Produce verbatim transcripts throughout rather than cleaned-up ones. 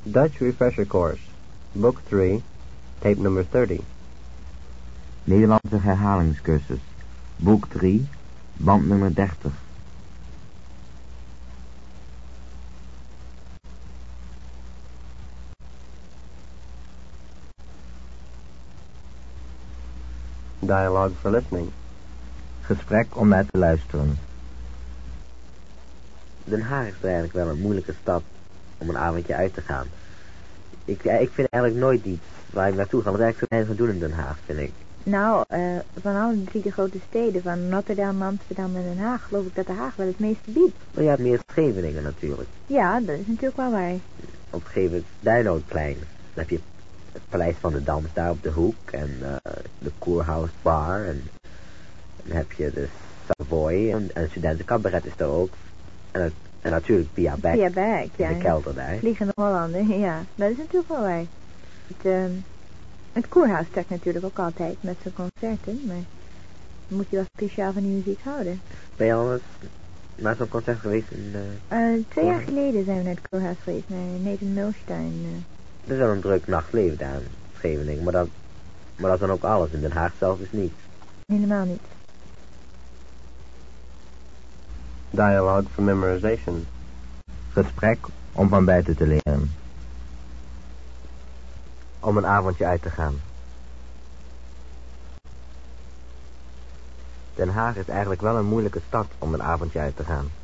Dutch Refresher Course, Book three, Tape number thirty. Nederlandse herhalingscursus, Boek drie, Band nummer dertig. Dialogue for listening. Gesprek om naar te luisteren. Den Haag is eigenlijk wel een moeilijke stad om een avondje uit te gaan. Ik, ja, ik vind eigenlijk nooit iets waar ik naartoe ga. Want eigenlijk zo weinig te doen in Den Haag, vind ik. Nou, uh, van alle drie de grote steden, van Rotterdam, Amsterdam en Den Haag, geloof ik dat Den Haag wel het meeste biedt. Maar je hebt meer Scheveningen natuurlijk. Ja, dat is natuurlijk wel waar. Op een gegeven moment, daar nou klein. Dan heb je het Paleis van de Dam daar op de hoek en uh, de Kurhaus Bar en dan heb je de Savoy en, en studentencabaret is daar ook. En, en natuurlijk Pia Beck. Pia Beck, ja. In de kelder daar. Vliegende Hollander, ja. Dat is natuurlijk wel waar. Het, uh, het Kurhaus trekt natuurlijk ook altijd met zijn concerten, maar dan moet je wel speciaal van die muziek houden. Ben je al eens naar zo'n concert geweest? In, uh, uh, twee jaar geleden zijn we naar het Kurhaus geweest, naar Nathan Milstein. Uh. Er is wel een druk nachtleven daar in Scheveningen, maar dat, maar dat is dan ook alles. In Den Haag zelf is niet. Helemaal niet. Dialogue for memorization. Gesprek om van buiten te leren. Om een avondje uit te gaan. Den Haag is eigenlijk wel een moeilijke stad om een avondje uit te gaan.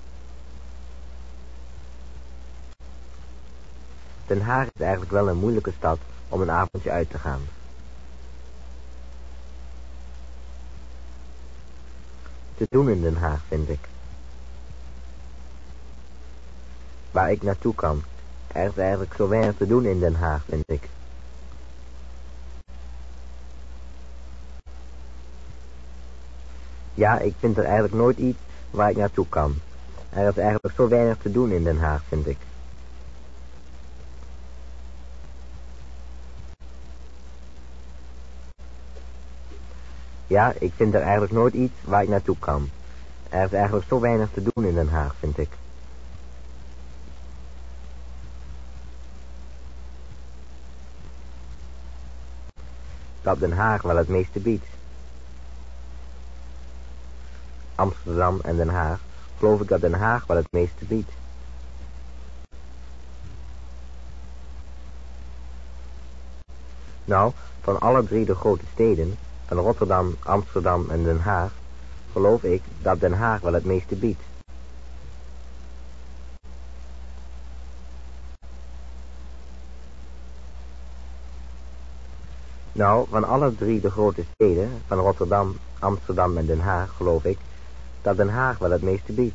Den Haag is eigenlijk wel een moeilijke stad om een avondje uit te gaan. Te doen in Den Haag, vind ik. Waar ik naartoe kan. Er is eigenlijk zo weinig te doen in Den Haag, vind ik. Ja, ik vind er eigenlijk nooit iets waar ik naartoe kan. Er is eigenlijk zo weinig te doen in Den Haag, vind ik. Ja, ik vind er eigenlijk nooit iets waar ik naartoe kan. Er is eigenlijk zo weinig te doen in Den Haag, vind ik. Dat Den Haag wel het meeste biedt. Amsterdam en Den Haag, geloof ik dat Den Haag wel het meeste biedt. Nou, van alle drie de grote steden, van Rotterdam, Amsterdam en Den Haag, geloof ik dat Den Haag wel het meeste biedt. Nou, van alle drie de grote steden, van Rotterdam, Amsterdam en Den Haag, geloof ik dat Den Haag wel het meeste biedt.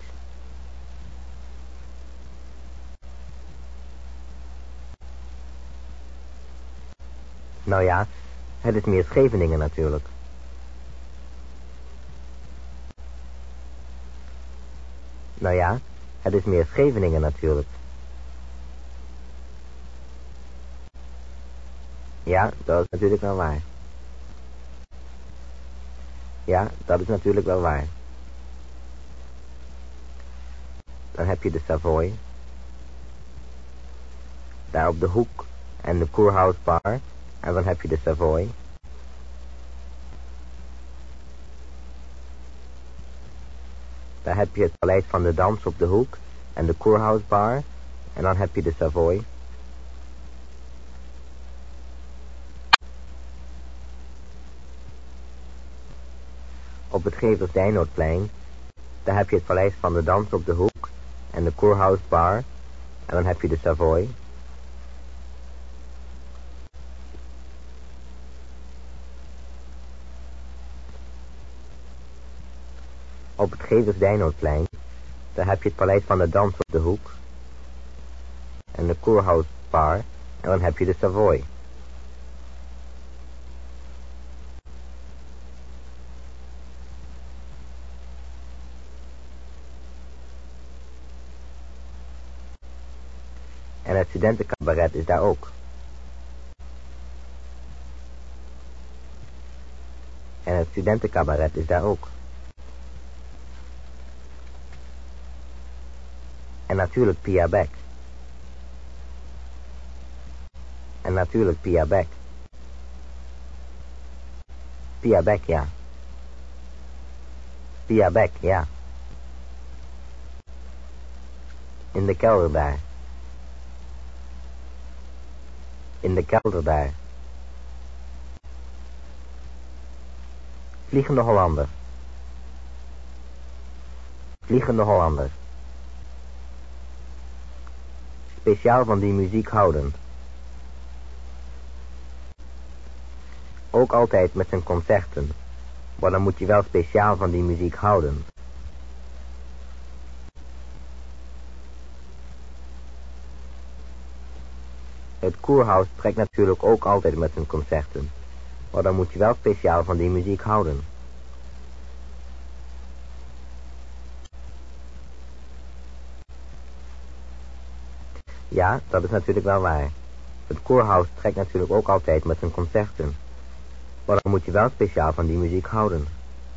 Nou ja, het is meer Scheveningen natuurlijk. Nou ja, het is meer Scheveningen natuurlijk. Ja, dat is natuurlijk wel waar. Ja, dat is natuurlijk wel waar. Dan heb je de Savoy. Daar op de hoek en de Kurhaus Bar. En dan heb je de Savoy. Daar heb je het Paleis van de Dans op de hoek en de Kurhaus Bar. En dan heb je de Savoy. Op het Gevers-Dijnoordplein, daar heb je het Paleis van de Dans op de hoek en de Kurhaus Bar. En dan heb je de Savoy. Op het Gevers-Dijnoordplein, daar heb je het Paleis van de Dans op de hoek en de Kurhaus Bar. En dan heb je de Savoy. En het studentencabaret is daar ook. En het studentencabaret is daar ook. En natuurlijk Pia Beck. En natuurlijk Pia Beck. Pia Beck, ja. Pia Beck, ja. In de kelder daar. In de kelder daar. Vliegende Hollander. Vliegende Hollander. Speciaal van die muziek houden. Ook altijd met zijn concerten. Maar dan moet je wel speciaal van die muziek houden. Het Kurhaus trekt natuurlijk ook altijd met zijn concerten. Maar dan moet je wel speciaal van die muziek houden. Ja, dat is natuurlijk wel waar. Het Kurhaus trekt natuurlijk ook altijd met zijn concerten. Maar dan moet je wel speciaal van die muziek houden.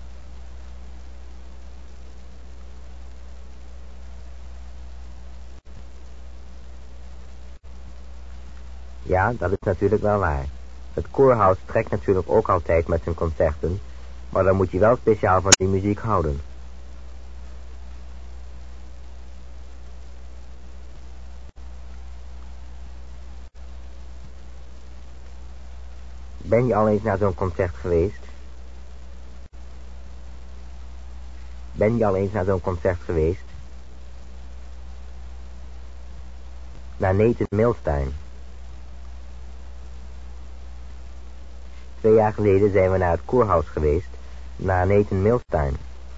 Ja, dat is natuurlijk wel waar. Het Kurhaus trekt natuurlijk ook altijd met zijn concerten. Maar dan moet je wel speciaal van die muziek houden. Ben je al eens naar zo'n concert geweest? Ben je al eens naar zo'n concert geweest? Naar Nathan Milstein. Twee jaar geleden zijn we naar het Kurhaus geweest, naar Nathan Milstein.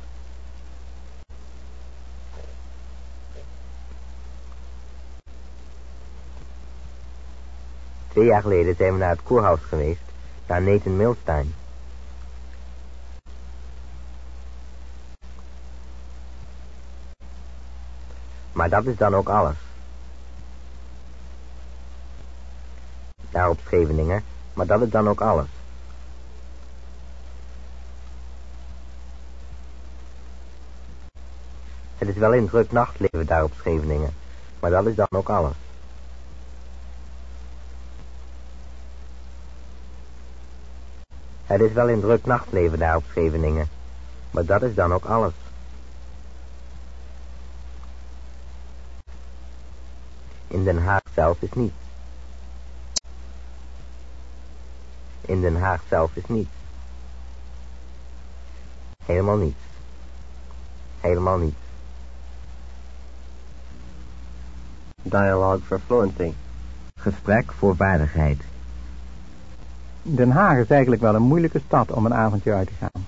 Twee jaar geleden zijn we naar het Kurhaus geweest, naar Nathan Milstein. Maar dat is dan ook alles. Daar op Scheveningen, maar dat is dan ook alles. Het is wel een druk nachtleven daar op Scheveningen, maar dat is dan ook alles. Het is wel een druk nachtleven daar op Scheveningen, maar dat is dan ook alles. In Den Haag zelf is niets. In Den Haag zelf is niets. Helemaal niets. Helemaal niets. Dialogue for fluency. Gesprek voor vaardigheid. Den Haag is eigenlijk wel een moeilijke stad om een avondje uit te gaan.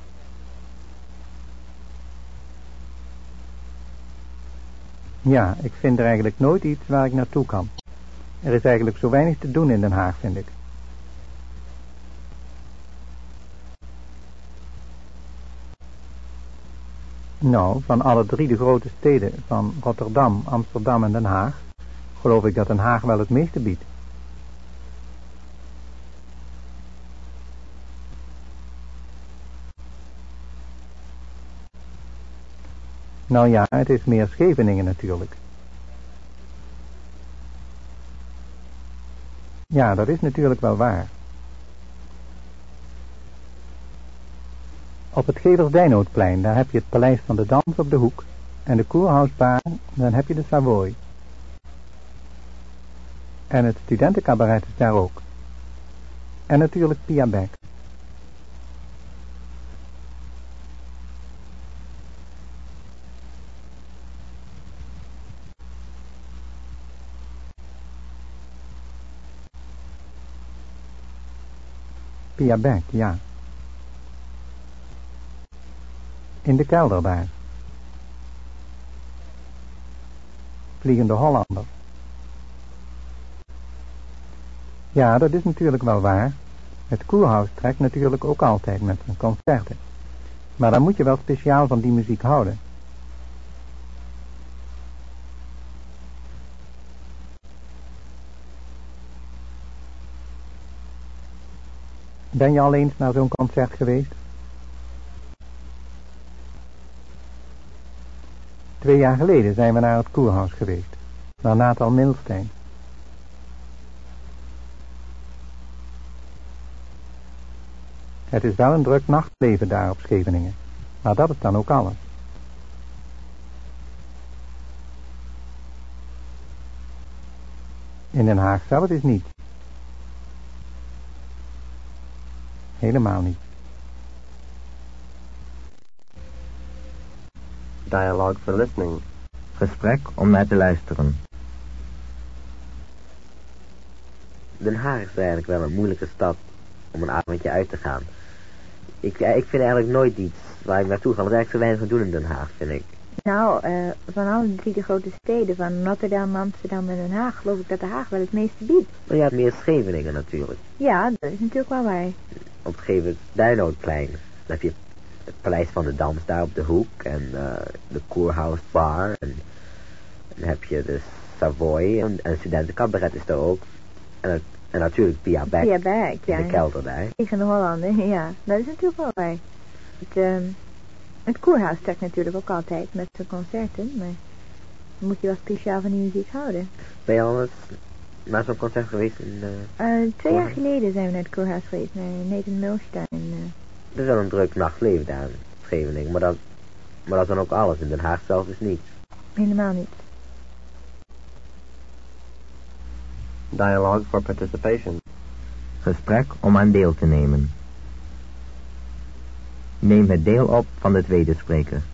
Ja, ik vind er eigenlijk nooit iets waar ik naartoe kan. Er is eigenlijk zo weinig te doen in Den Haag, vind ik. Nou, van alle drie de grote steden, van Rotterdam, Amsterdam en Den Haag, geloof ik dat Den Haag wel het meeste biedt. Nou ja, het is meer Scheveningen natuurlijk. Ja, dat is natuurlijk wel waar. Op het Gevers-Dijnoudplein, daar heb je het Paleis van de Dans op de hoek. En de Kurhausbaan, dan heb je de Savoy. En het studentencabaret is daar ook. En natuurlijk Pia Beck. Pia Beck, ja. In de kelder daar. Vliegende Hollander. Ja, dat is natuurlijk wel waar. Het Kurhaus trekt natuurlijk ook altijd met zijn concerten. Maar dan moet je wel speciaal van die muziek houden. Ben je al eens naar zo'n concert geweest? Twee jaar geleden zijn we naar het Kurhaus geweest. Naar Nathan Milstein. Het is wel een druk nachtleven daar op Scheveningen. Maar dat is dan ook alles. In Den Haag zelf is niets. Helemaal niet. Dialogue for listening. Gesprek om naar te luisteren. Den Haag is eigenlijk wel een moeilijke stad om een avondje uit te gaan. Ik, ik vind eigenlijk nooit iets waar ik naartoe ga. Want er is eigenlijk zo weinig te doen in Den Haag, vind ik. Nou, uh, van alle drie de grote steden, van Rotterdam, Amsterdam en Den Haag, geloof ik dat Den Haag wel het meeste biedt. Maar je hebt meer Scheveningen natuurlijk. Ja, dat is natuurlijk wel waar. Op het gegeven Duinoudplein. Dan heb je het Paleis van de Dans daar op de hoek. En uh, de Kurhaus Bar. En dan heb je de Savoy. En, en studentencabaret is daar ook. En, en natuurlijk Pia Beck. Pia Beck, ja. In de kelder daar. Tegen de Hollanden, ja. Dat is natuurlijk wel waar. Het, uh, het Kurhaus trekt natuurlijk ook altijd met zijn concerten. Maar dan moet je wel speciaal van die muziek houden. Ben je al eens naar zo'n concert geweest? In, uh, uh, twee jaar geleden zijn we naar het Kurhaus geweest. Naar Nathan Milstein. Uh. Er is wel een druk nachtleven daar in Scheveningen. Maar dat, maar dat is dan ook alles. In Den Haag zelf is niets. Helemaal niet. Dialogue for participation. Gesprek om aan deel te nemen. Neem het deel op van de tweede spreker.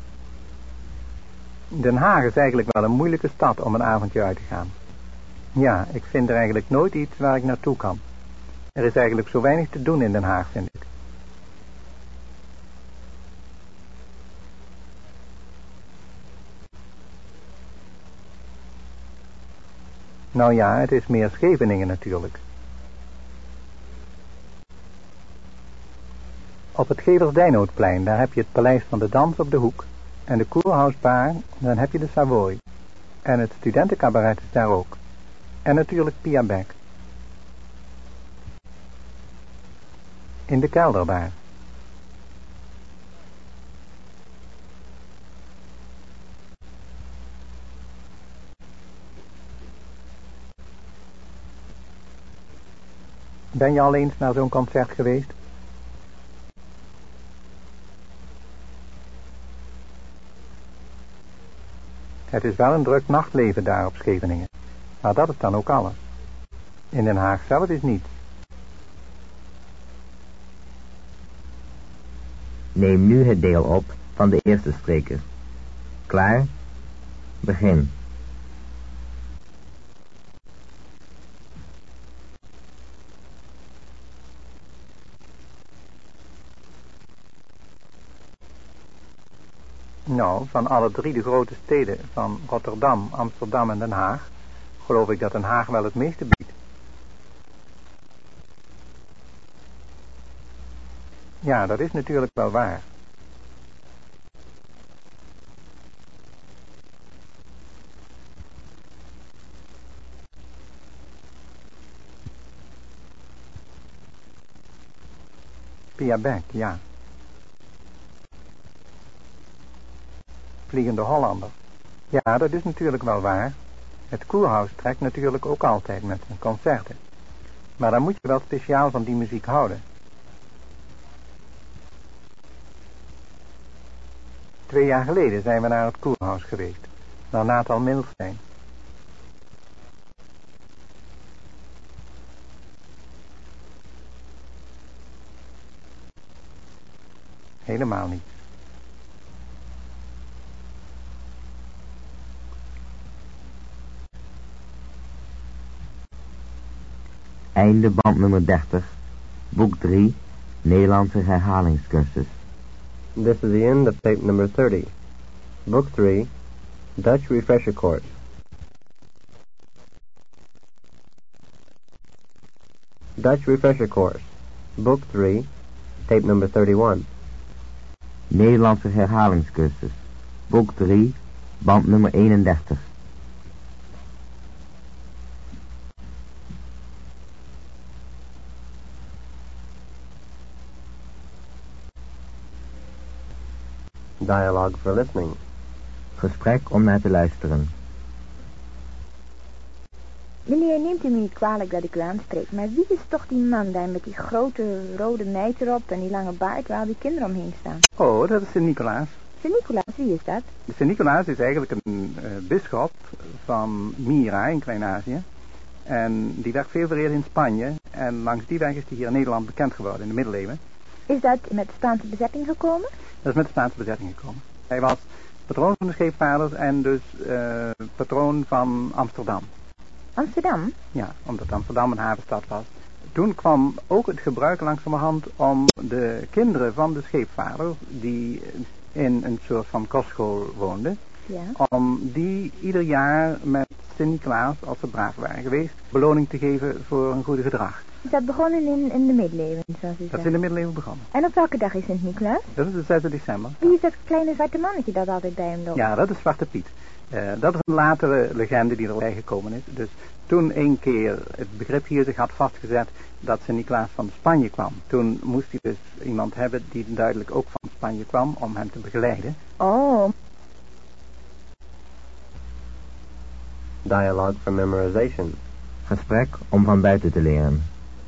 Den Haag is eigenlijk wel een moeilijke stad om een avondje uit te gaan. Ja, ik vind er eigenlijk nooit iets waar ik naartoe kan. Er is eigenlijk zo weinig te doen in Den Haag, vind ik. Nou ja, het is meer Scheveningen natuurlijk. Op het Geversdijnoudplein, daar heb je het Paleis van de Dans op de hoek. En de Kurhausbar, dan heb je de Savoy. En het studentencabaret is daar ook. En natuurlijk Pia Beck. In de kelder daar. Ben je al eens naar zo'n concert geweest? Het is wel een druk nachtleven daar op Scheveningen. Maar dat is dan ook alles. In Den Haag zelf is niets. Neem nu het deel op van de eerste spreker. Klaar? Begin. Nou, van alle drie de grote steden, van Rotterdam, Amsterdam en Den Haag, geloof ik dat Den Haag wel het meeste biedt. Ja, dat is natuurlijk wel waar. Pia Beck, ja. Vliegende Hollander. Ja, dat is natuurlijk wel waar. Het Kurhaus trekt natuurlijk ook altijd met zijn concerten. Maar dan moet je wel speciaal van die muziek houden. Twee jaar geleden zijn we naar het Kurhaus geweest. Naar Nathan Milstein. Helemaal niet. Einde band nummer dertig, boek drie, Nederlandse herhalingscursus. This is the end of tape number thirty. Book three, Dutch Refresher Course. Dutch Refresher Course. Book three, tape number thirty-one. Nederlandse herhalingscursus. Boek drie, band nummer eenendertig. Dialogue for listening. Gesprek om naar te luisteren. Meneer, neemt u me niet kwalijk dat ik u aanspreek, maar wie is toch die man daar met die grote rode meid erop en die lange baard waar al die kinderen omheen staan? Oh, dat is Sint-Nicolaas. Sint-Nicolaas, wie is dat? Sint-Nicolaas is eigenlijk een uh, bisschop van Myra in Klein-Azië. En die werd veel vereerd in Spanje. En langs die weg is hij hier in Nederland bekend geworden in de middeleeuwen. Is dat met de Spaanse bezetting gekomen? Dat is met de Spaanse bezetting gekomen. Hij was patroon van de scheepvaarders en dus uh, patroon van Amsterdam. Amsterdam? Ja, omdat Amsterdam een havenstad was. Toen kwam ook het gebruik langzamerhand om de kinderen van de scheepvaarders, die in een soort van kostschool woonden, ja. om die ieder jaar met Sint-Nicolaas, als ze braaf waren geweest, beloning te geven voor een goede gedrag. Is dat begonnen in, in de middeleeuwen, zoals u zegt? Dat is in de middeleeuwen begonnen. En op welke dag is Sint-Nicolaas? Dat is de zesde december. Wie is dat kleine zwarte mannetje dat altijd bij hem loopt? Ja, dat is Zwarte Piet. Uh, dat is een latere legende die erbij gekomen is. Dus toen een keer het begrip hier zich had vastgezet dat Sint-Nicolaas van Spanje kwam, toen moest hij dus iemand hebben die duidelijk ook van Spanje kwam om hem te begeleiden. Oh. Dialogue for memorization. Gesprek om van buiten te leren.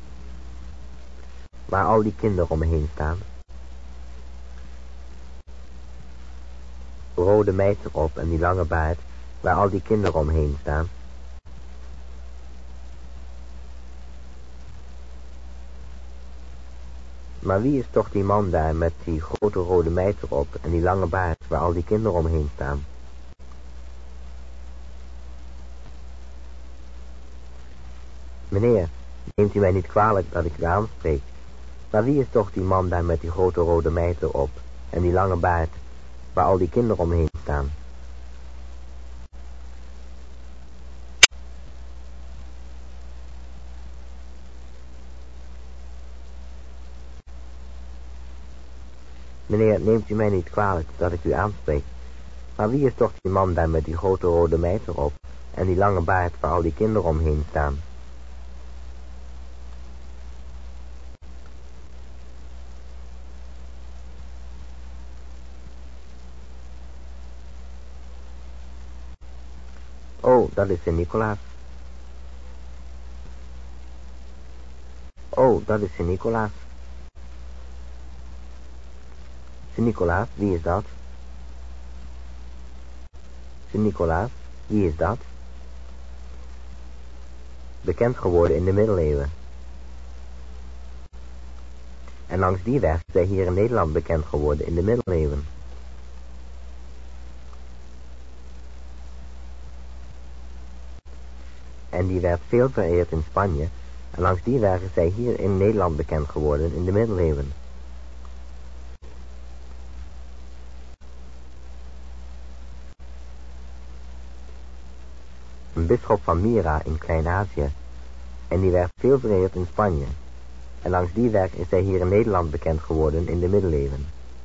Waar al die kinderen om me heen staan. Rode meid erop en die lange baard, waar al die kinderen omheen staan. Maar wie is toch die man daar met die grote rode meid erop en die lange baard, waar al die kinderen omheen staan? Meneer, neemt u mij niet kwalijk dat ik u aanspreek, maar wie is toch die man daar met die grote rode meid erop en die lange baard, waar al die kinderen omheen staan? Meneer, neemt u mij niet kwalijk dat ik u aanspreek, maar wie is toch die man daar met die grote rode meid erop en die lange baard waar al die kinderen omheen staan? Oh, dat is Sint-Nicolaas. Oh, dat is Sint-Nicolaas. Sint-Nicolaas, wie is dat? Sint-Nicolaas, wie is dat? Bekend geworden in de middeleeuwen. En langs die weg is hij hier in Nederland bekend geworden in de middeleeuwen. En die werd veel vereerd in Spanje. En langs die weg is hij hier in Nederland bekend geworden in de middeleeuwen. Een bisschop van Myra in Klein-Azië. En die werd veel vereerd in Spanje. En langs die weg is hij hier in Nederland bekend geworden in de middeleeuwen.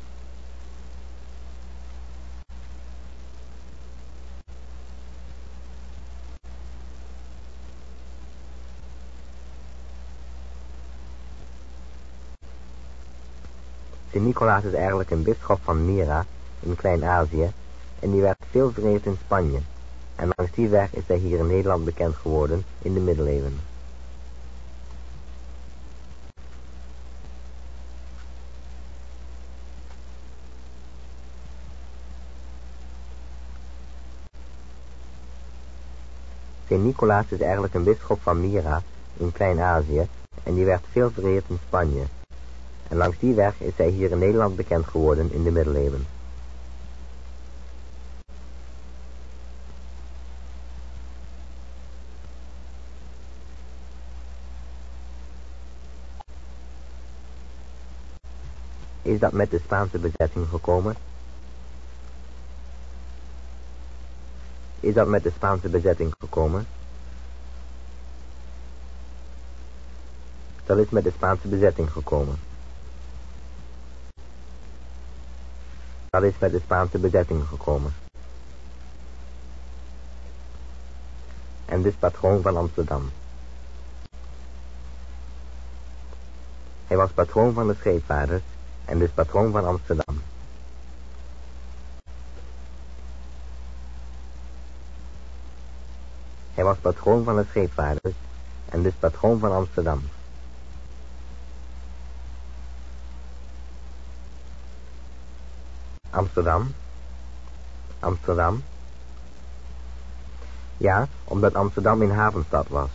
Sint-Nicolaas is eigenlijk een bisschop van Myra in Klein-Azië en die werd veel vereerd in Spanje. En langs die weg is hij hier in Nederland bekend geworden in de middeleeuwen. Sint-Nicolaas is eigenlijk een bisschop van Myra in Klein-Azië en die werd veel vereerd in Spanje. En langs die weg is hij hier in Nederland bekend geworden in de middeleeuwen. Is dat met de Spaanse bezetting gekomen? Is dat met de Spaanse bezetting gekomen? Dat is met de Spaanse bezetting gekomen. Dat is met de Spaanse bezetting gekomen. En dus patroon van Amsterdam. Hij was patroon van de scheepvaarders en dus patroon van Amsterdam. Hij was patroon van de scheepvaarders en dus patroon van Amsterdam. Amsterdam. Amsterdam. Ja, omdat Amsterdam een havenstad was.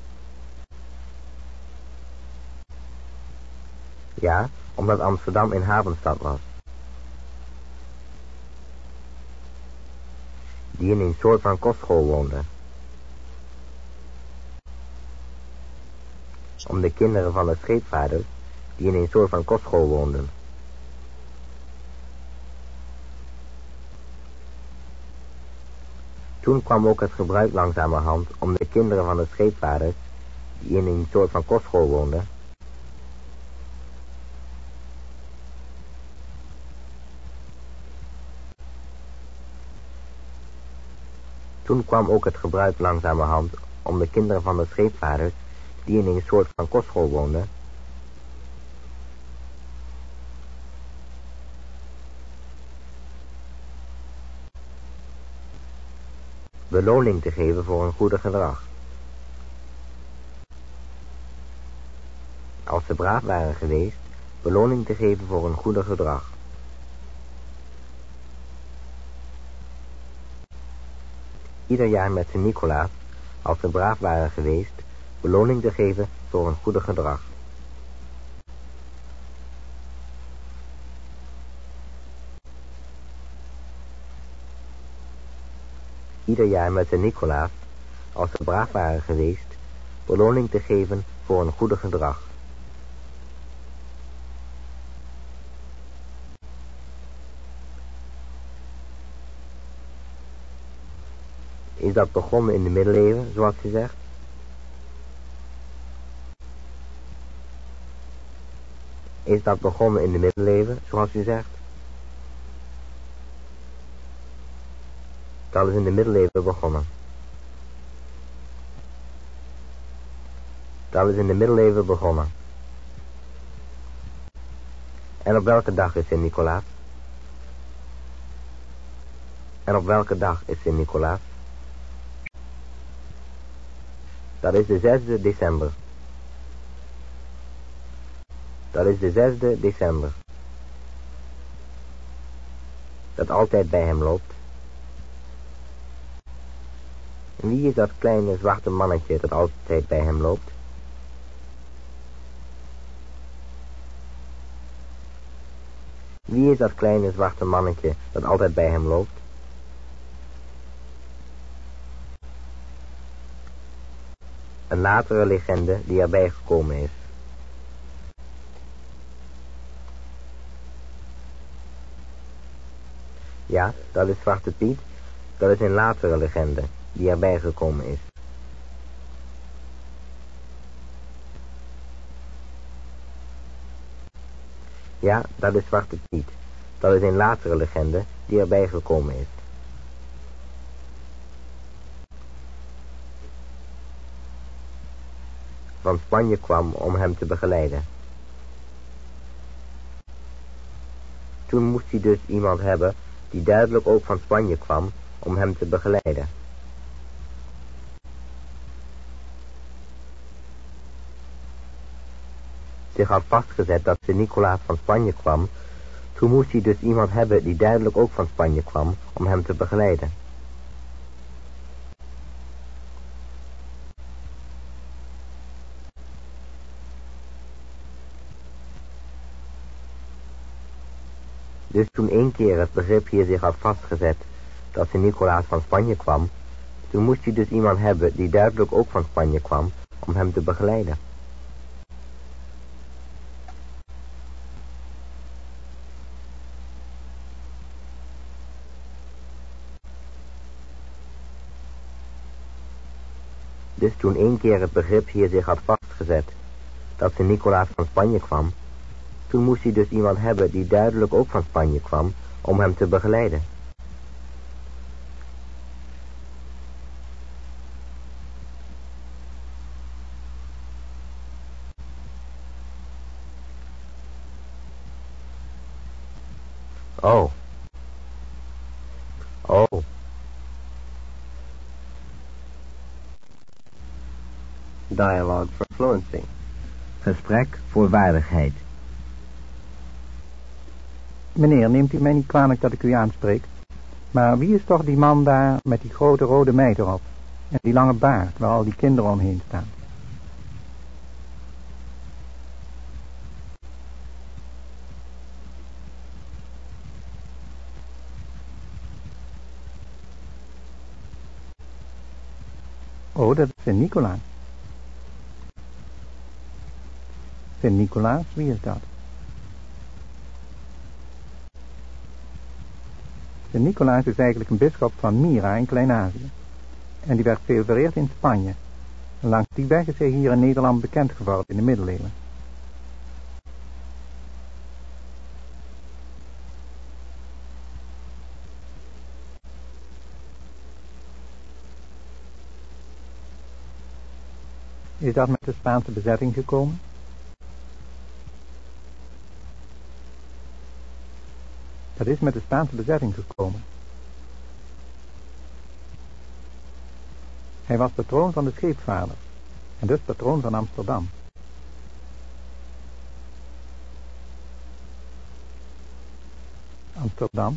Ja, omdat Amsterdam een havenstad was. Die in een soort van kostschool woonde. Om de kinderen van de scheepvaarders die in een soort van kostschool woonden. Toen kwam ook het gebruik langzamerhand om de kinderen van de scheepvaarders die in een soort van kostschool woonden. Toen kwam ook het gebruik langzamerhand om de kinderen van de scheepvaarders die in een soort van kostschool woonden. Beloning te geven voor hun goede gedrag. Als ze braaf waren geweest, beloning te geven voor hun goede gedrag. Ieder jaar met Sint-Nicolaas, als ze braaf waren geweest, beloning te geven voor hun goede gedrag. Ieder jaar met Sint-Nicolaas, als ze braaf waren geweest, beloning te geven voor hun goede gedrag. Is dat begonnen in de middeleeuwen, zoals u zegt? Is dat begonnen in de middeleeuwen, zoals u zegt? Dat is in de middeleeuwen begonnen. Dat is in de middeleeuwen begonnen. En op welke dag is Sint-Nicolaas? En op welke dag is Sint-Nicolaas? Dat is de zesde december. Dat is de zesde december. Dat altijd bij hem loopt. En wie is dat kleine zwarte mannetje dat altijd bij hem loopt? Wie is dat kleine zwarte mannetje dat altijd bij hem loopt? Een latere legende die erbij gekomen is. Ja, dat is Zwarte Piet. Dat is een latere legende die erbij gekomen is. Ja, dat is Zwarte Piet. Dat is een latere legende die erbij gekomen is. Van Spanje kwam om hem te begeleiden. Toen moest hij dus iemand hebben die duidelijk ook van Spanje kwam om hem te begeleiden. Zich had vastgezet dat Sint-Nicolaas van Spanje kwam, toen moest hij dus iemand hebben die duidelijk ook van Spanje kwam om hem te begeleiden. Dus toen één keer het begrip hier zich had vastgezet dat Sint-Nicolaas van Spanje kwam, toen moest hij dus iemand hebben die duidelijk ook van Spanje kwam om hem te begeleiden. Dus toen één keer het begrip hier zich had vastgezet dat Sint-Nicolaas van Spanje kwam, toen moest hij dus iemand hebben die duidelijk ook van Spanje kwam om hem te begeleiden. Oh. Oh. Dialogue for fluency. Gesprek voor vaardigheid. Meneer, neemt u mij niet kwalijk dat ik u aanspreek. Maar wie is toch die man daar met die grote rode meid erop? En die lange baard waar al die kinderen omheen staan? Oh, dat is Sint-Nicolaas. Sint-Nicolaas, wie is dat? Sint-Nicolaas is eigenlijk een bisschop van Myra in Klein-Azië. En die werd veel vereerd in Spanje. En langs die weg is hij hier in Nederland bekend geworden in de middeleeuwen. Is dat met de Spaanse bezetting gekomen? Dat is met de Spaanse bezetting gekomen. Hij was patroon van de scheepvaarders en dus patroon van Amsterdam. Amsterdam?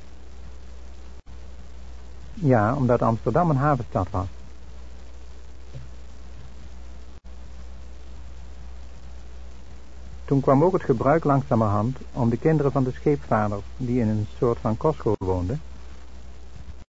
Ja, omdat Amsterdam een havenstad was. Toen kwam ook het gebruik langzamerhand om de kinderen van de scheepvaarders, die in een soort van kostschool woonden,